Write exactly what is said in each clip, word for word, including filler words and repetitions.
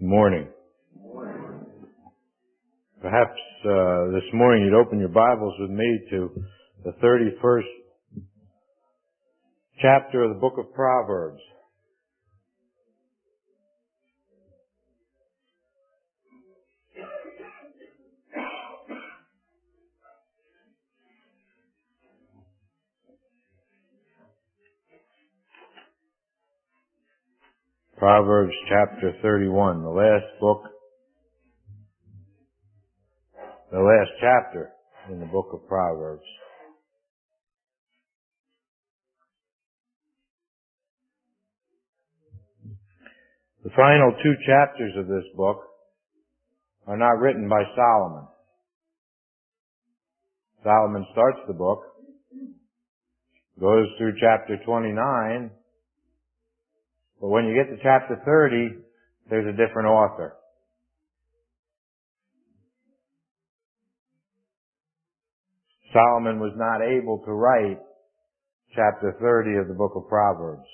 Morning. Perhaps uh, this morning you'd open your Bibles with me to the thirty-first chapter of the book of Proverbs. Proverbs chapter thirty-one, the last book, the last chapter in the book of Proverbs. The final two chapters of this book are not written by Solomon. Solomon starts the book, goes through chapter twenty-nine, but when you get to chapter thirty, there's a different author. Solomon was not able to write chapter thirty of the book of Proverbs.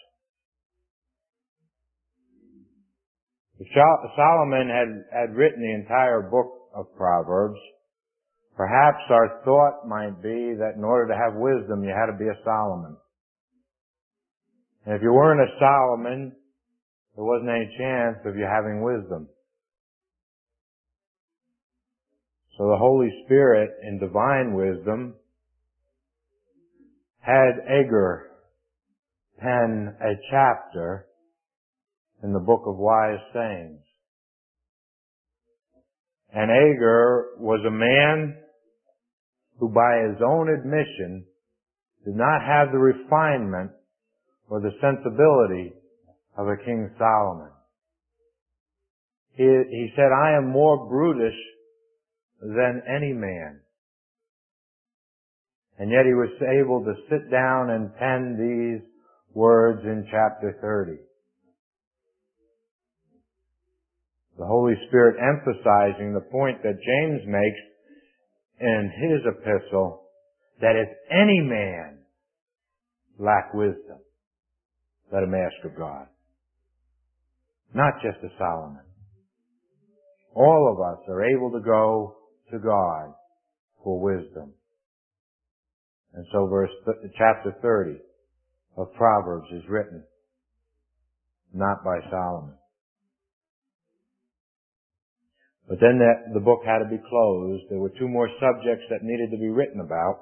If Solomon had, had written the entire book of Proverbs, perhaps our thought might be that in order to have wisdom, you had to be a Solomon. And if you weren't a Solomon, there wasn't any chance of you having wisdom. So the Holy Spirit, in divine wisdom, had Agur pen a chapter in the book of wise sayings. And Agur was a man who, by his own admission, did not have the refinement or the sensibility of a King Solomon. He, he said, I am more brutish than any man. And yet he was able to sit down and pen these words in chapter thirty. The Holy Spirit emphasizing the point that James makes in his epistle, that if any man lack wisdom, let him ask of God. Not just a Solomon. All of us are able to go to God for wisdom. And so verse th- chapter thirty of Proverbs is written not by Solomon. But then that, the book had to be closed. There were two more subjects that needed to be written about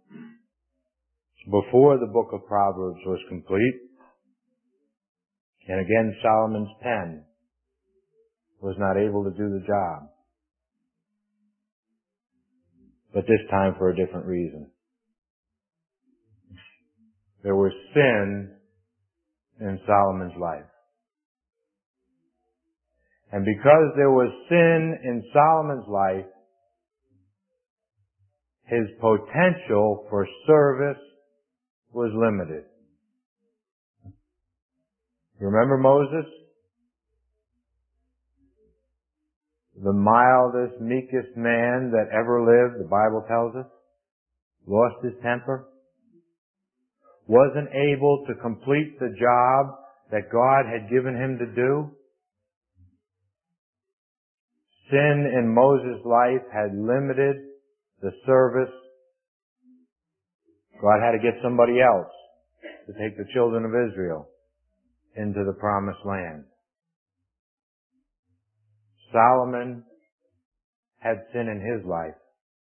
before the book of Proverbs was complete. And again, Solomon's pen was not able to do the job. But this time for a different reason. There was sin in Solomon's life. And because there was sin in Solomon's life, his potential for service was limited. Remember Moses? The mildest, meekest man that ever lived, the Bible tells us, lost his temper, wasn't able to complete the job that God had given him to do. Sin in Moses' life had limited the service. God had to get somebody else to take the children of Israel into the promised land. Solomon had sin in his life.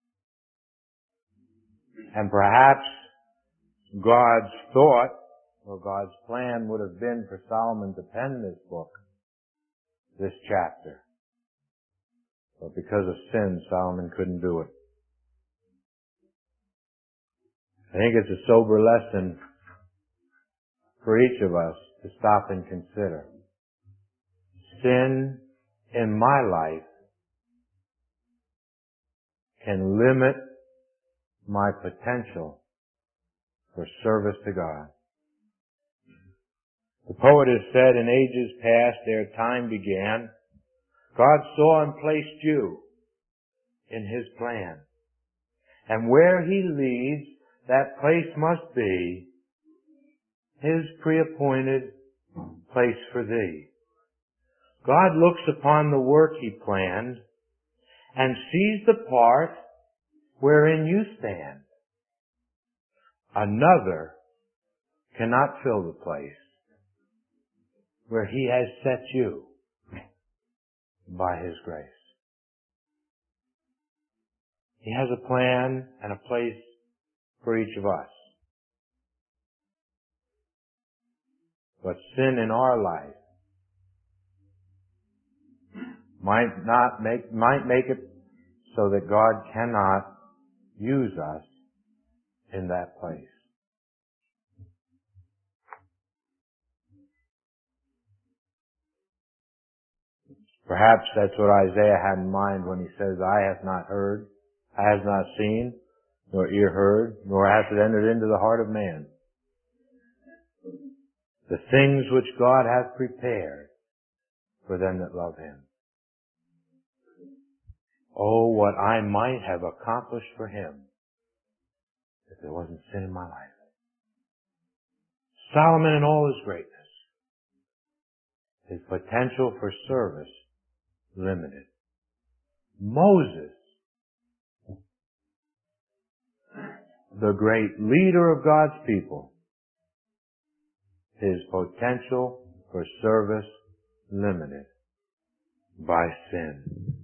And perhaps God's thought or God's plan would have been for Solomon to pen this book, this chapter. But because of sin, Solomon couldn't do it. I think it's a sober lesson for each of us to stop and consider. Sin in my life can limit my potential for service to God. The poet has said, in ages past, ere time began, God saw and placed you in His plan. And where He leads, that place must be His pre-appointed place for thee. God looks upon the work He planned and sees the part wherein you stand. Another cannot fill the place where He has set you by His grace. He has a plan and a place for each of us. But sin in our life might not make, might make it so that God cannot use us in that place. Perhaps that's what Isaiah had in mind when he says, "Eye hath not heard, eye has not seen, nor ear heard, nor hath it entered into the heart of man. The things which God hath prepared for them that love Him." Oh, what I might have accomplished for Him if there wasn't sin in my life. Solomon in all his greatness, his potential for service limited. Moses, the great leader of God's people, his potential for service limited by sin.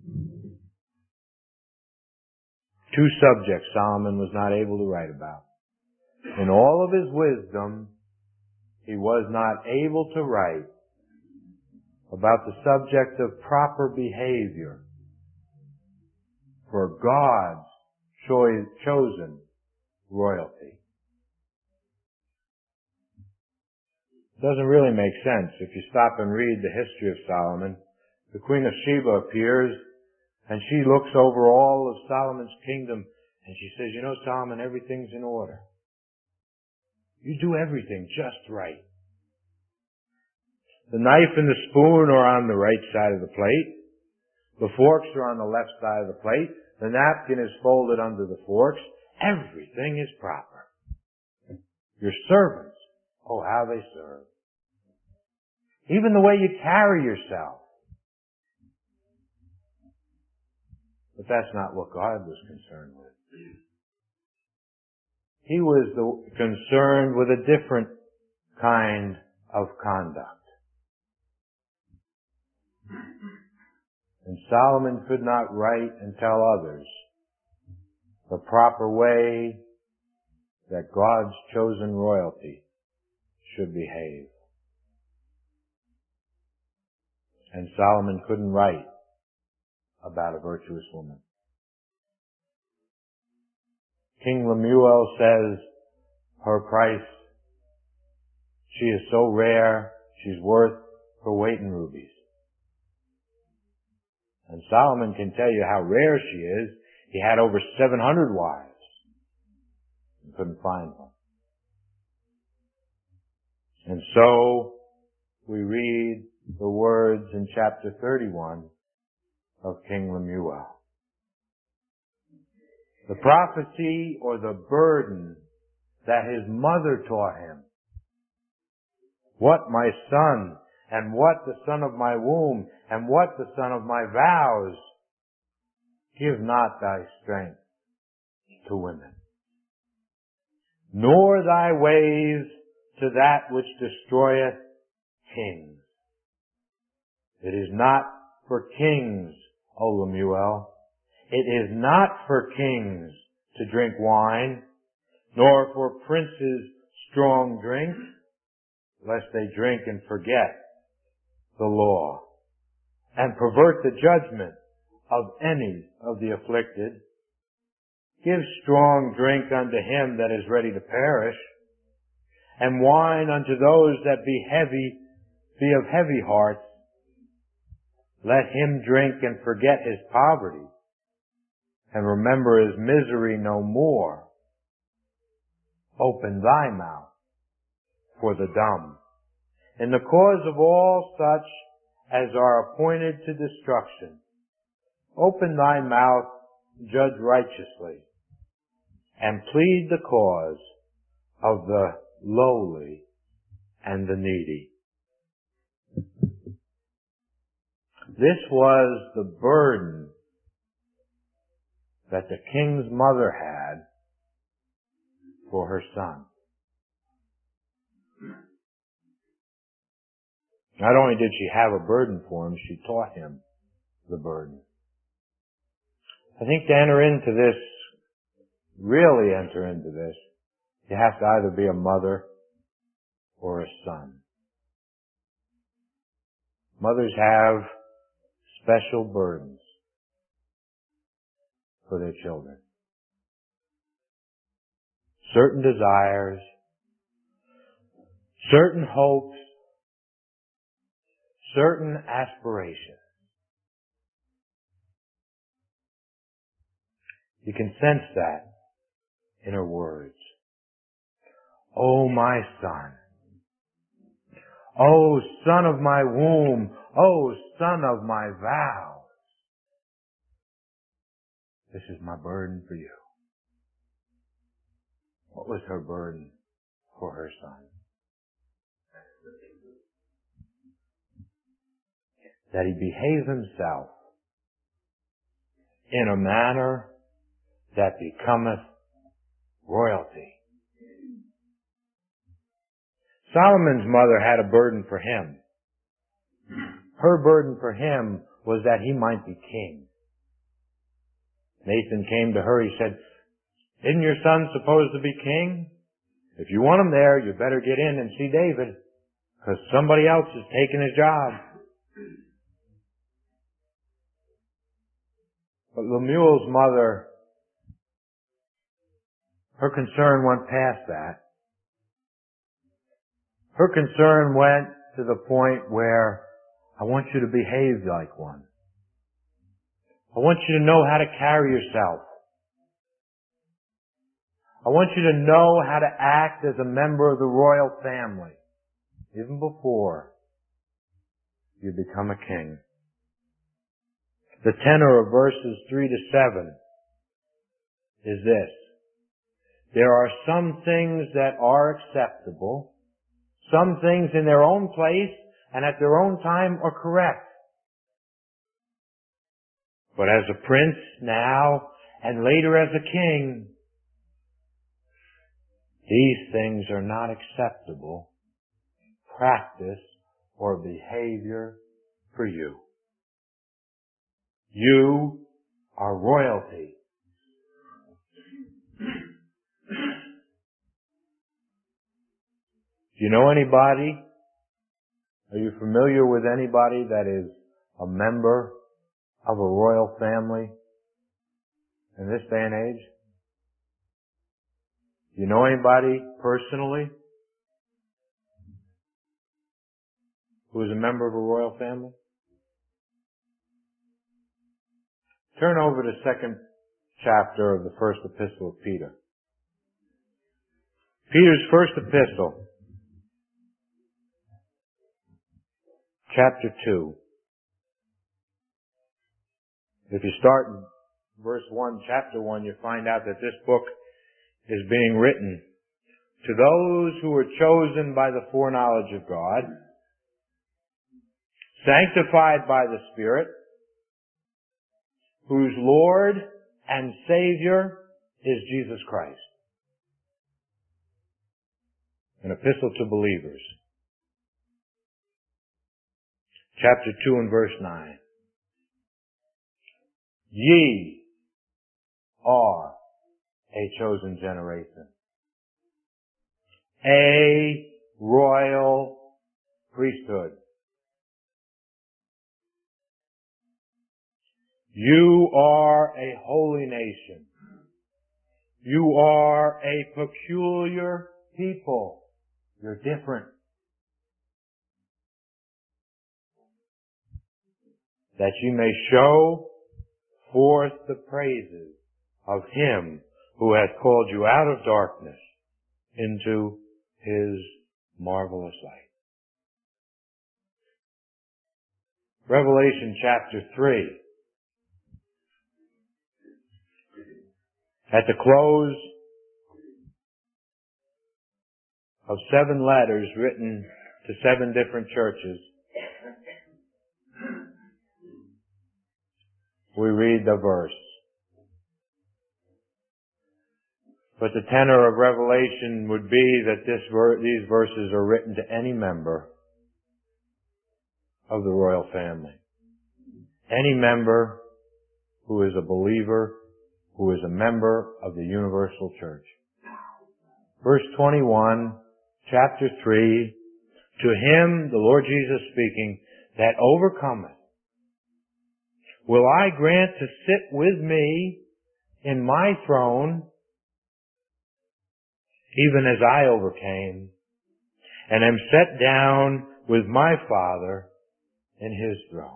Two subjects Solomon was not able to write about. In all of his wisdom, he was not able to write about the subject of proper behavior for God's cho- chosen royalty. It doesn't really make sense if you stop and read the history of Solomon. The Queen of Sheba appears and she looks over all of Solomon's kingdom and she says, "You know, Solomon, everything's in order. You do everything just right. The knife and the spoon are on the right side of the plate. The forks are on the left side of the plate. The napkin is folded under the forks. Everything is proper. Your servants, oh, how they serve. Even the way you carry yourself." But that's not what God was concerned with. He was the, concerned with a different kind of conduct. And Solomon could not write and tell others the proper way that God's chosen royalty should behave. And Solomon couldn't write about a virtuous woman. King Lemuel says her price, she is so rare, she's worth her weight in rubies. And Solomon can tell you how rare she is. He had over seven hundred wives. He couldn't find one. And so we read the words in chapter thirty-one of King Lemuel. The prophecy or the burden that his mother taught him. "What, my son, and what the son of my womb, and what the son of my vows? Give not thy strength to women, nor thy ways to that which destroyeth kings." It is not for kings, O Lemuel, it is not for kings to drink wine, nor for princes strong drink, lest they drink and forget the law, and pervert the judgment of any of the afflicted. Give strong drink unto him that is ready to perish, and wine unto those that be heavy, be of heavy hearts. Let him drink and forget his poverty, and remember his misery no more. Open thy mouth for the dumb, in the cause of all such as are appointed to destruction. Open thy mouth, judge righteously, and plead the cause of the lowly and the needy. This was the burden that the king's mother had for her son. Not only did she have a burden for him, she taught him the burden. I think to enter into this, really enter into this, you have to either be a mother or a son. Mothers have special burdens for their children. Certain desires, certain hopes, certain aspirations. You can sense that in her words. Oh, my son. Oh, son of my womb. Oh, son of my vows. This is my burden for you. What was her burden for her son? That he behave himself in a manner that becometh royalty. Solomon's mother had a burden for him. Her burden for him was that he might be king. Nathan came to her, he said, isn't your son supposed to be king? If you want him there, you better get in and see David, because somebody else is taking his job. But Lemuel's mother, her concern went past that. Her concern went to the point where I want you to behave like one. I want you to know how to carry yourself. I want you to know how to act as a member of the royal family, even before you become a king. The tenor of verses three to seven is this. There are some things that are acceptable, some things in their own place and at their own time are correct. But as a prince now and later as a king, these things are not acceptable practice or behavior for you. You are royalty. Do you know anybody? Are you familiar with anybody that is a member of a royal family in this day and age? Do you know anybody personally who is a member of a royal family? Turn over to the second chapter of the first epistle of Peter. Peter's first epistle, chapter two. If you start in verse one, chapter one, you find out that this book is being written to those who were chosen by the foreknowledge of God, sanctified by the Spirit, whose Lord and Savior is Jesus Christ. An epistle to believers. Chapter two and verse nine. Ye are a chosen generation, a royal priesthood. You are a holy nation. You are a peculiar people. You're different. That you may show forth the praises of Him who hath called you out of darkness into His marvelous light. Revelation chapter three. At the close of seven letters written to seven different churches, read the verse. But the tenor of Revelation would be that this ver- these verses are written to any member of the royal family. Any member who is a believer, who is a member of the universal church. Verse twenty-one, chapter three, to him, the Lord Jesus speaking, that overcometh, will I grant to sit with me in my throne, even as I overcame, and am set down with my Father in his throne.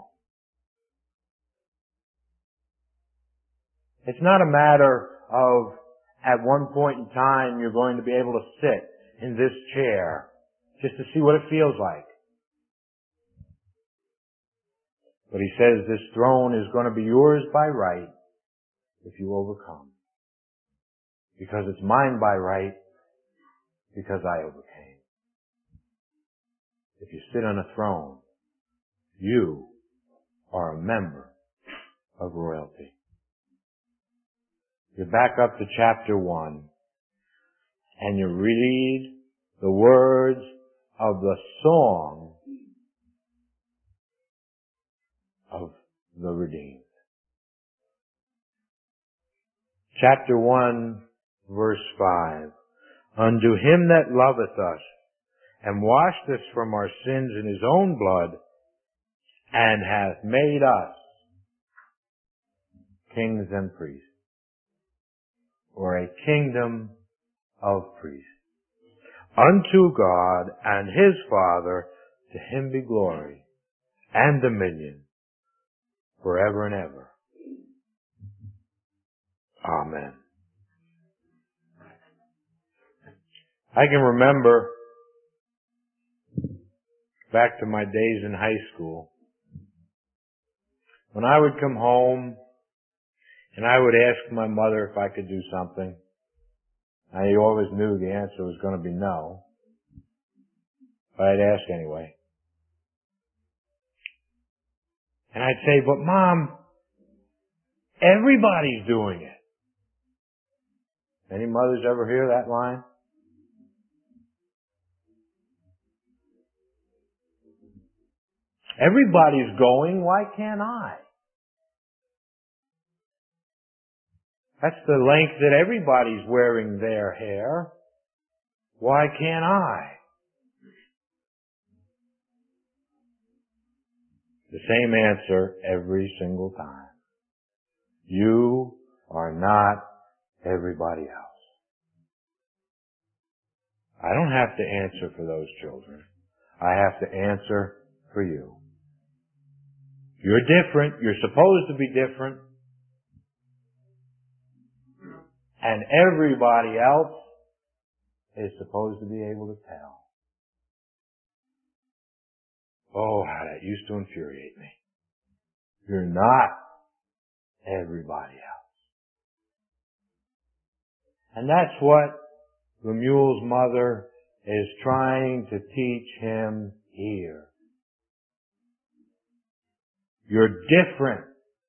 It's not a matter of at one point in time you're going to be able to sit in this chair just to see what it feels like. But he says this throne is going to be yours by right if you overcome. Because it's mine by right because I overcame. If you sit on a throne, you are a member of royalty. You back up to chapter one and you read the words of the song of the redeemed. Chapter one, verse five. Unto him that loveth us and washed us from our sins in his own blood and hath made us kings and priests, or a kingdom of priests. Unto God and his Father, to him be glory and dominion forever and ever. Amen. I can remember back to my days in high school when I would come home and I would ask my mother if I could do something. I always knew the answer was going to be no, but I'd ask anyway. And I'd say, but Mom, everybody's doing it. Any mothers ever hear that line? Everybody's going, why can't I? That's the length that everybody's wearing their hair. Why can't I? The same answer every single time. You are not everybody else. I don't have to answer for those children. I have to answer for you. You're different. You're supposed to be different. And everybody else is supposed to be able to tell. Oh, how that used to infuriate me. You're not everybody else. And that's what Lemuel's mother is trying to teach him here. You're different.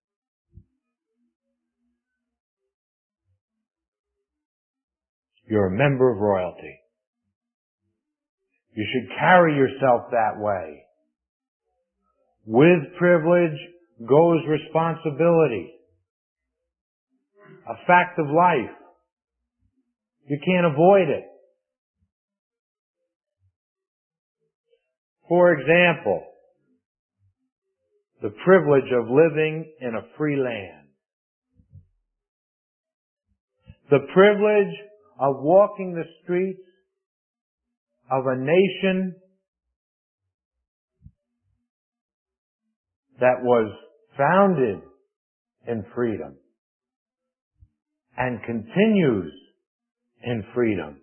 You're a member of royalty. You should carry yourself that way. With privilege goes responsibility. A fact of life. You can't avoid it. For example, the privilege of living in a free land. The privilege of walking the streets of a nation that was founded in freedom and continues in freedom.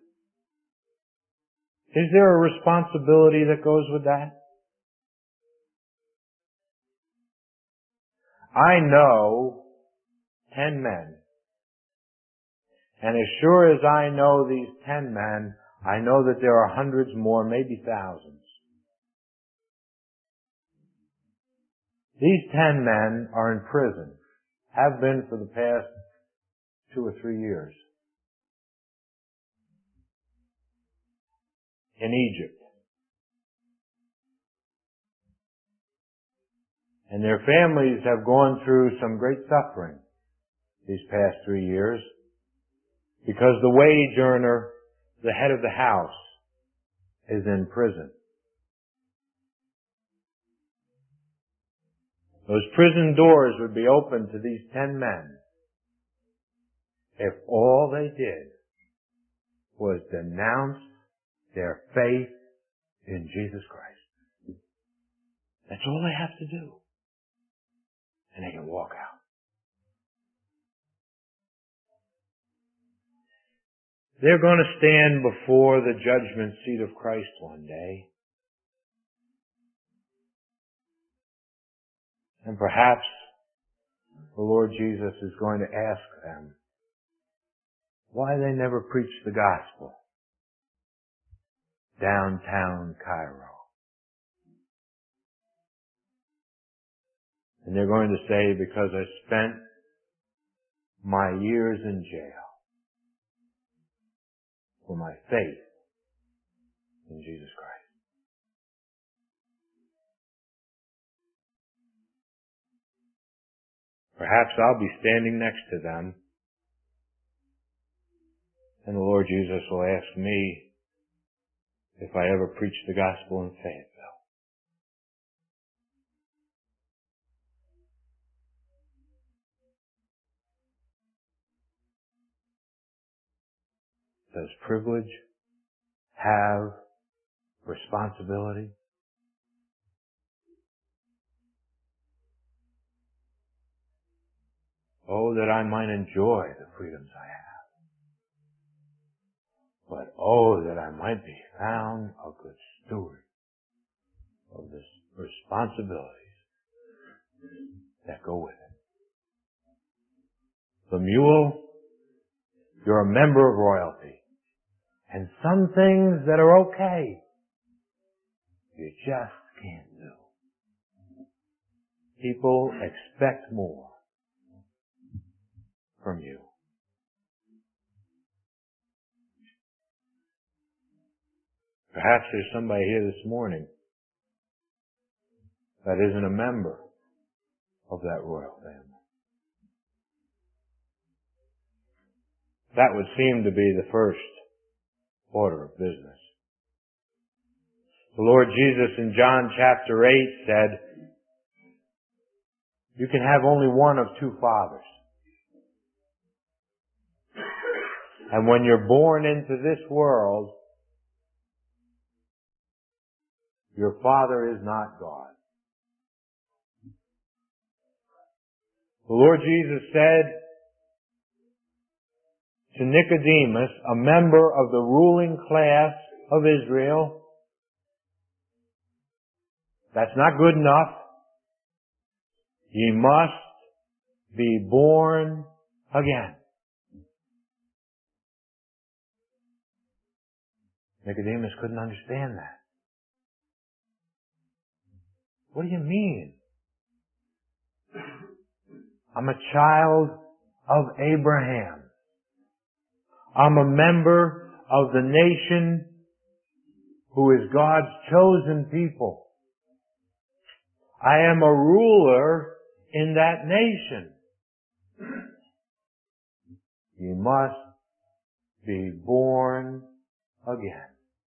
Is there a responsibility that goes with that? I know ten men. And as sure as I know these ten men, I know that there are hundreds more, maybe thousands. These ten men are in prison have been for the past two or three years in Egypt. And their families have gone through some great suffering these past three years because the wage earner, the head of the house, is in prison. Those prison doors would be open to these ten men if all they did was denounce their faith in Jesus Christ. That's all they have to do. And they can walk out. They're going to stand before the judgment seat of Christ one day. And perhaps the Lord Jesus is going to ask them why they never preached the gospel downtown Cairo. And they're going to say, because I spent my years in jail for my faith in Jesus Christ. Perhaps I'll be standing next to them, and the Lord Jesus will ask me if I ever preached the gospel in Fayetteville. Does privilege have responsibility? Oh, that I might enjoy the freedoms I have. But oh, that I might be found a good steward of the responsibilities that go with it. Lemuel, you're a member of royalty. And some things that are okay, you just can't do. People expect more from you. Perhaps there's somebody here this morning that isn't a member of that royal family. That would seem to be the first order of business. The Lord Jesus in John chapter eight said, you can have only one of two fathers. And when you're born into this world, your father is not God. The Lord Jesus said to Nicodemus, a member of the ruling class of Israel, that's not good enough. Ye must be born again. Nicodemus couldn't understand that. What do you mean? I'm a child of Abraham. I'm a member of the nation who is God's chosen people. I am a ruler in that nation. You must be born again.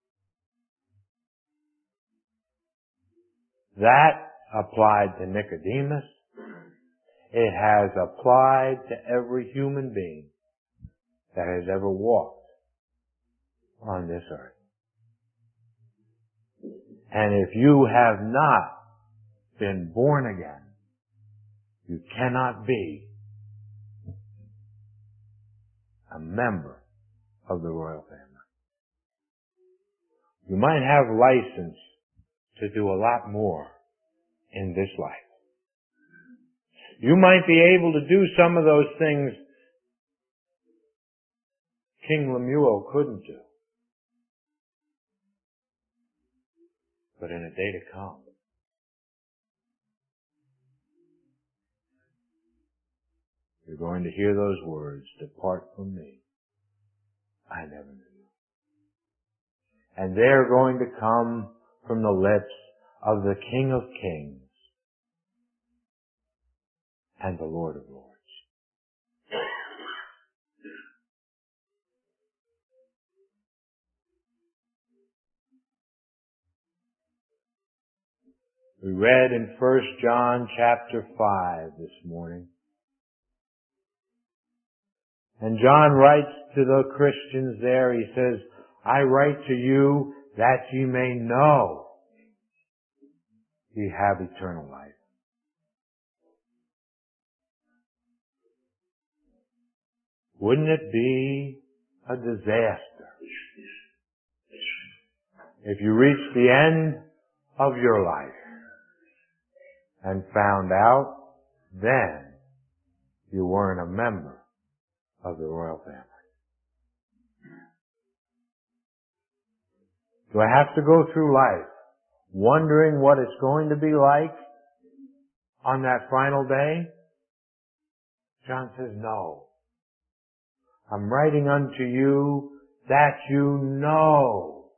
That applied to Nicodemus. It has applied to every human being that has ever walked on this earth. And if you have not been born again, you cannot be a member of the royal family. You might have license to do a lot more in this life. You might be able to do some of those things King Lemuel couldn't do. But in a day to come, You're going to hear those words, "Depart from me, I never knew you." And they're going to come from the lips of the King of Kings and the Lord of Lords. We read in First John chapter five this morning. And John writes to the Christians there, he says, "I write to you that ye may know ye have eternal life." Wouldn't it be a disaster if you reached the end of your life and found out then you weren't a member of the royal family? Do I have to go through life wondering what it's going to be like on that final day? John says, no. I'm writing unto you that you know,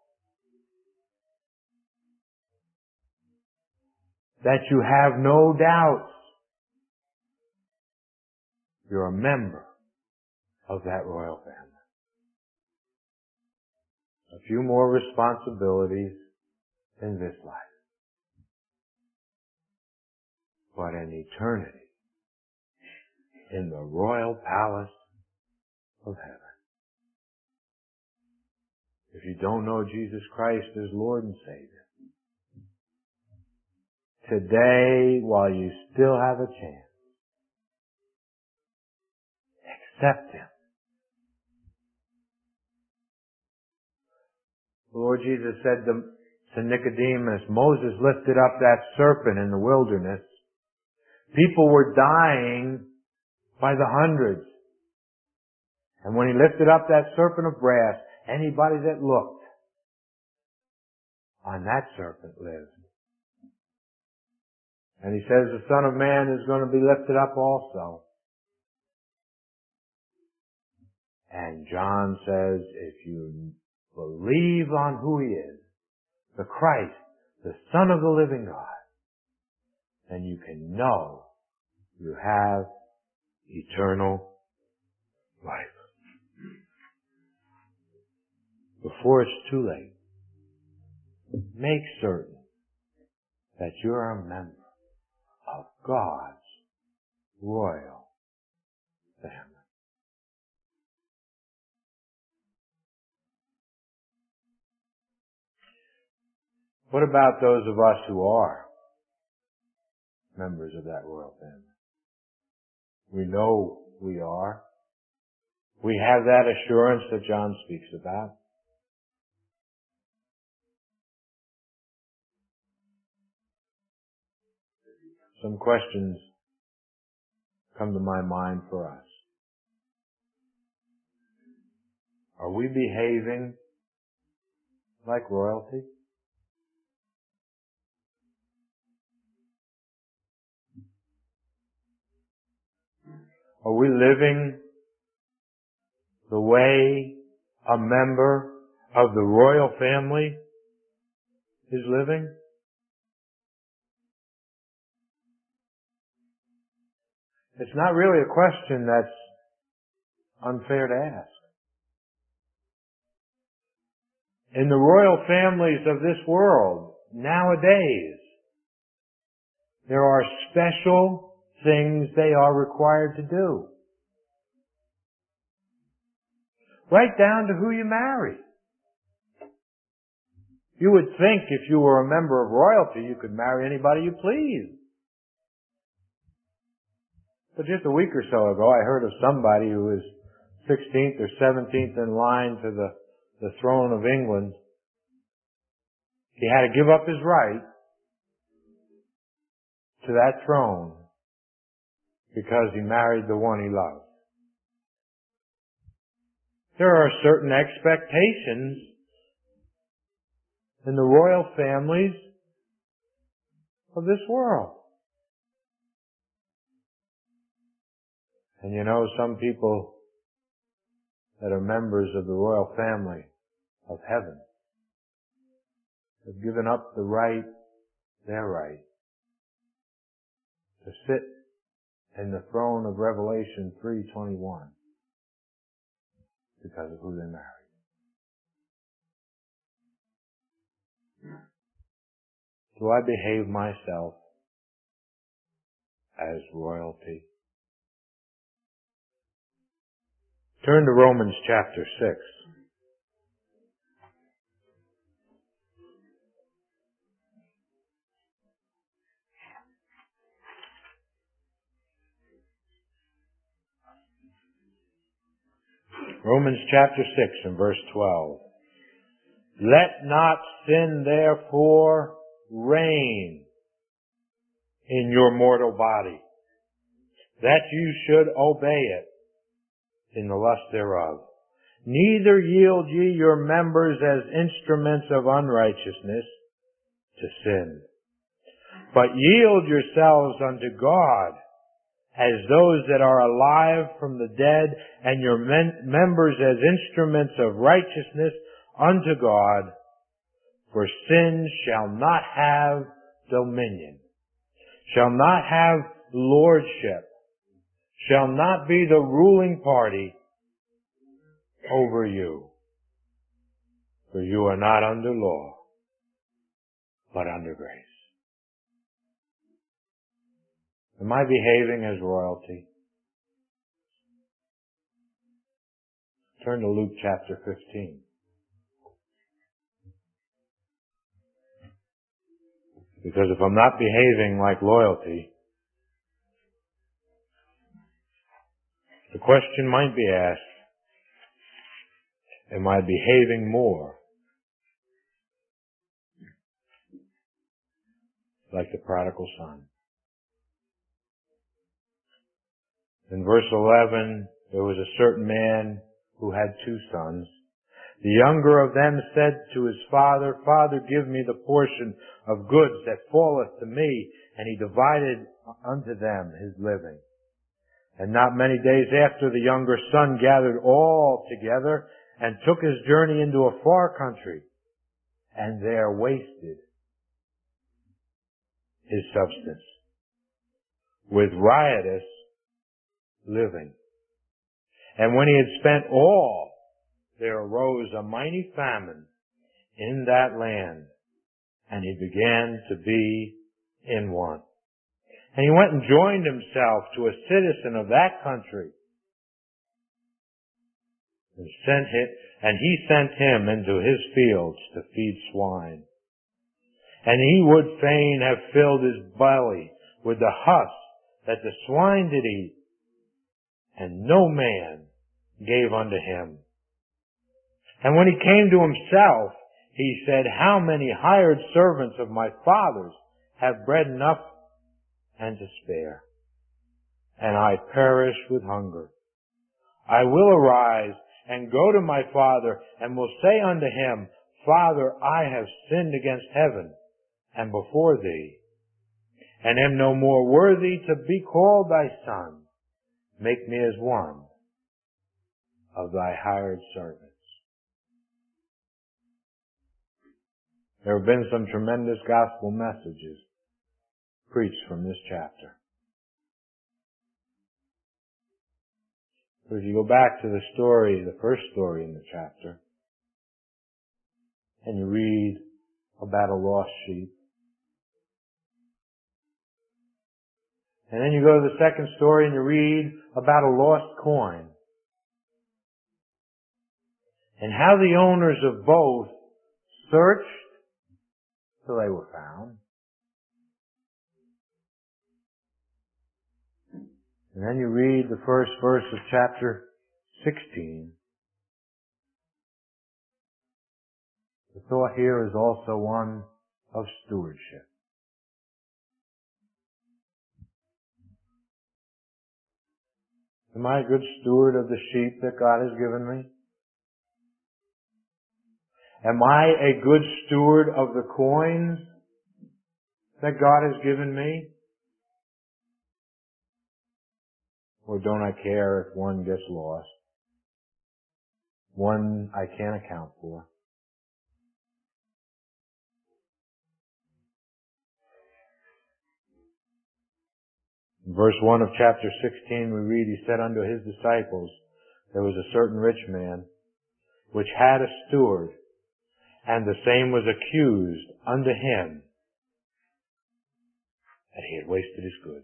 that you have no doubts. You're a member of that royal family. A few more responsibilities in this life, but an eternity in the royal palace of heaven. If you don't know Jesus Christ as Lord and Savior, today, while you still have a chance, accept Him. The Lord Jesus said to, to Nicodemus, Moses lifted up that serpent in the wilderness. People were dying by the hundreds. And when He lifted up that serpent of brass, anybody that looked on that serpent lived. And He says the Son of Man is going to be lifted up also. And John says, if you believe on who He is, the Christ, the Son of the living God, then you can know you have eternal life. Before it's too late, make certain that you're a member of God's royal family. What about those of us who are members of that royal family? We know we are. We have that assurance that John speaks about. Some questions come to my mind for us. Are we behaving like royalty? Are we living the way a member of the royal family is living? It's not really a question that's unfair to ask. In the royal families of this world, nowadays, there are special things they are required to do. Right down to who you marry. You would think if you were a member of royalty, you could marry anybody you please. But just a week or so ago, I heard of somebody who was sixteenth or seventeenth in line to the, the throne of England. He had to give up his right to that throne because he married the one he loved. There are certain expectations in the royal families of this world. And you know, some people that are members of the royal family of heaven have given up the right, their right, to sit in the throne of Revelation three twenty-one because of who they married. Do I behave myself as royalty? Turn to Romans chapter six. Romans chapter six and verse twelve. Let not sin therefore reign in your mortal body, that you should obey it in the lust thereof. Neither yield ye your members as instruments of unrighteousness to sin, but yield yourselves unto God as those that are alive from the dead, and your men- members as instruments of righteousness unto God. For sin shall not have dominion, shall not have lordship, shall not be the ruling party over you. For you are not under law, but under grace. Am I behaving as royalty? Turn to Luke chapter fifteen. Because if I'm not behaving like loyalty, the question might be asked, am I behaving more like the prodigal son? In verse eleven, there was a certain man who had two sons. The younger of them said to his father, Father, give me the portion of goods that falleth to me. And he divided unto them his living. And not many days after, the younger son gathered all together and took his journey into a far country, and there wasted his substance with riotous living. And when he had spent all, there arose a mighty famine in that land, and he began to be in want. And he went and joined himself to a citizen of that country, and sent him, and he sent him into his fields to feed swine. And he would fain have filled his belly with the husk that the swine did eat, and no man gave unto him. And when he came to himself, he said, How many hired servants of my father's have bread enough and to spare, and I perish with hunger? I will arise and go to my father, and will say unto him, Father, I have sinned against heaven and before thee, and am no more worthy to be called thy son. Make me as one of thy hired servants. There have been some tremendous gospel messages preached from this chapter. But if you go back to the story, the first story in the chapter, and you read about a lost sheep, and then you go to the second story and you read about a lost coin, and how the owners of both searched till they were found. And then you read the first verse of chapter sixteen. The thought here is also one of stewardship. Am I a good steward of the sheep that God has given me? Am I a good steward of the coins that God has given me? Or don't I care if one gets lost? One I can't account for. In verse one of chapter sixteen we read, He said unto His disciples, there was a certain rich man, which had a steward, and the same was accused unto him that he had wasted his goods.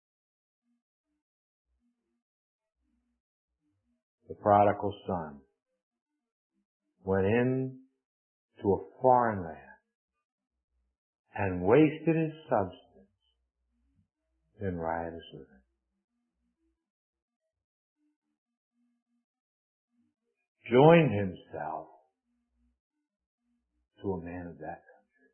The prodigal son went in to a foreign land and wasted his substance in riotous living. Joined himself to a man of that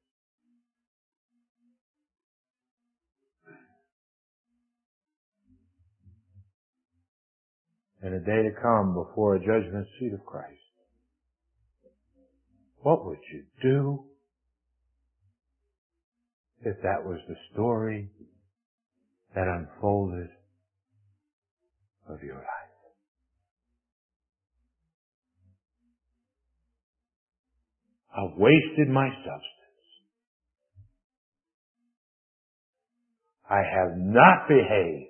country. In a day to come before a judgment seat of Christ, what would you do if that was the story that unfolded of your life? I've wasted my substance. I have not behaved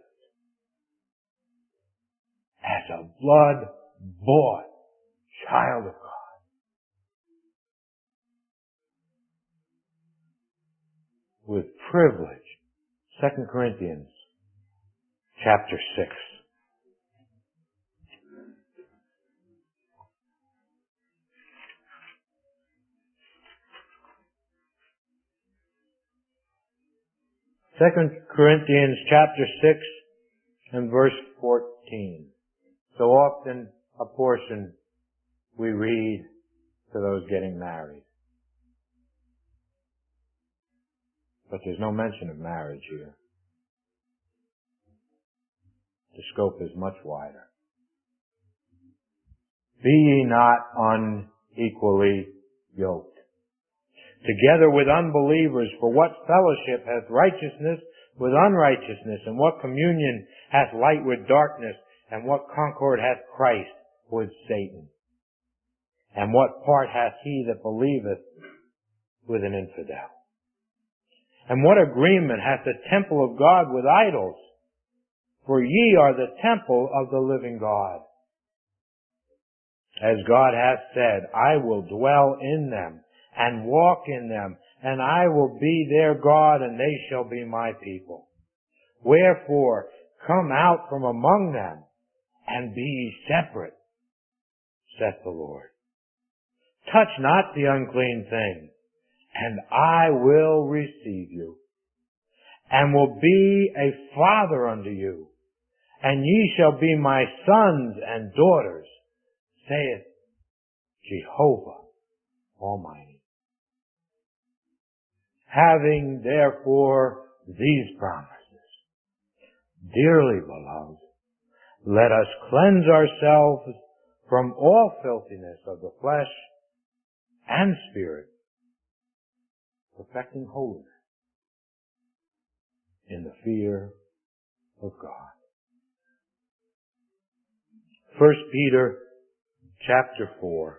as a blood-bought child of God. With privilege. Second Corinthians chapter six. Second Corinthians chapter six and verse fourteen. So often a portion we read to those getting married. But there's no mention of marriage here. The scope is much wider. Be ye not unequally yoked together with unbelievers, for what fellowship hath righteousness with unrighteousness, and what communion hath light with darkness, and what concord hath Christ with Satan? And what part hath he that believeth with an infidel? And what agreement hath the temple of God with idols? For ye are the temple of the living God. As God hath said, I will dwell in them, and walk in them, and I will be their God, and they shall be my people. Wherefore, come out from among them, and be ye separate, saith the Lord. Touch not the unclean thing, and I will receive you, and will be a father unto you, and ye shall be my sons and daughters, saith Jehovah Almighty. Having therefore these promises, dearly beloved, let us cleanse ourselves from all filthiness of the flesh and spirit, perfecting holiness in the fear of God. First Peter chapter four.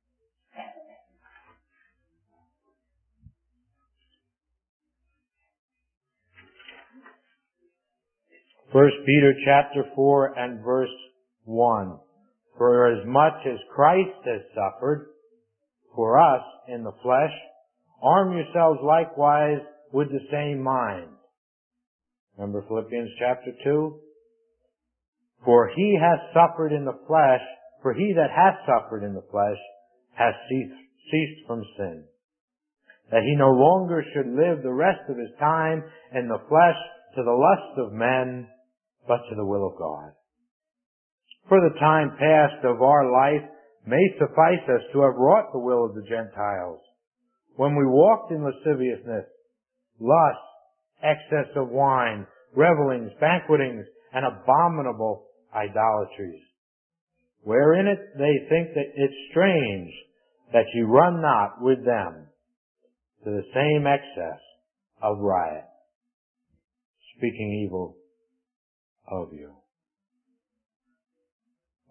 First Peter chapter four and verse one. For as much as Christ has suffered for us in the flesh, arm yourselves likewise with the same mind. Remember Philippians chapter two? For he hath suffered in the flesh, for he that hath suffered in the flesh hath ceased, ceased from sin, that he no longer should live the rest of his time in the flesh to the lust of men, but to the will of God. For the time past of our life may suffice us to have wrought the will of the Gentiles, when we walked in lasciviousness, lust, excess of wine, revellings, banquetings, and abominable idolatries, wherein it they think that it's strange that ye run not with them to the same excess of riot, speaking evil of you.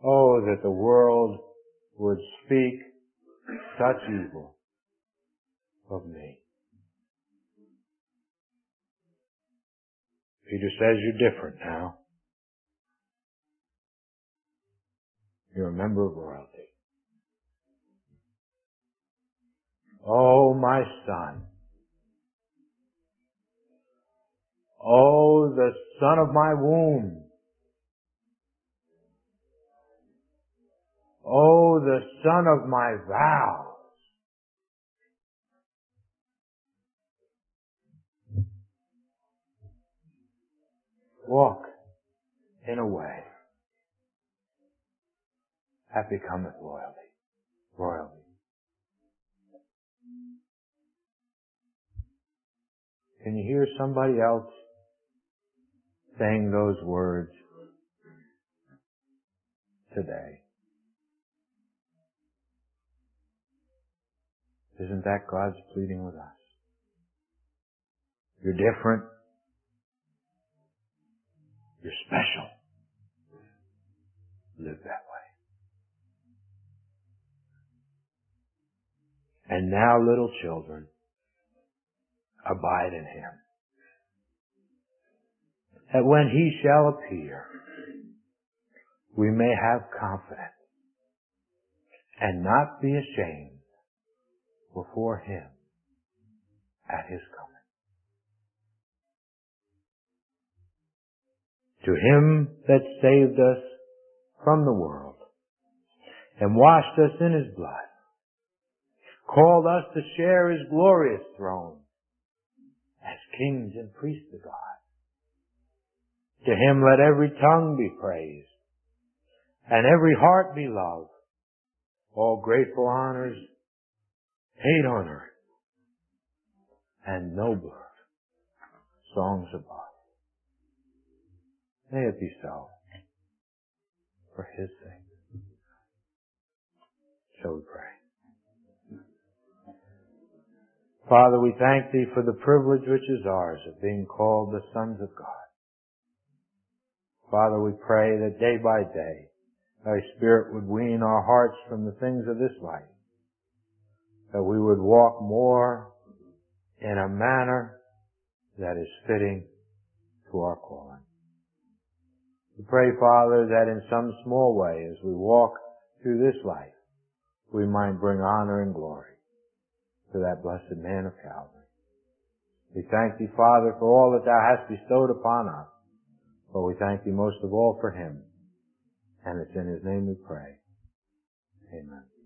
Oh, that the world would speak such evil of me. Peter says you're different now. You're a member of royalty. Oh, my son. Oh, the son of my womb. Oh, the son of my vows. Walk in a way that becometh royalty. Royalty. Can you hear somebody else saying those words today? Isn't that God's pleading with us? You're different. You're special. Live that way. And now, little children, abide in Him, that when He shall appear, we may have confidence and not be ashamed before Him at His coming. To Him that saved us from the world and washed us in His blood, called us to share His glorious throne as kings and priests of God. To Him let every tongue be praised and every heart be loved. All grateful honors paid on earth and nobler songs above. May it be so for His sake. Shall we pray? Father, we thank Thee for the privilege which is ours of being called the sons of God. Father, we pray that day by day Thy Spirit would wean our hearts from the things of this life, that we would walk more in a manner that is fitting to our calling. We pray, Father, that in some small way as we walk through this life, we might bring honor and glory to that blessed man of Calvary. We thank Thee, Father, for all that Thou hast bestowed upon us, but we thank Thee most of all for Him. And it's in His name we pray. Amen.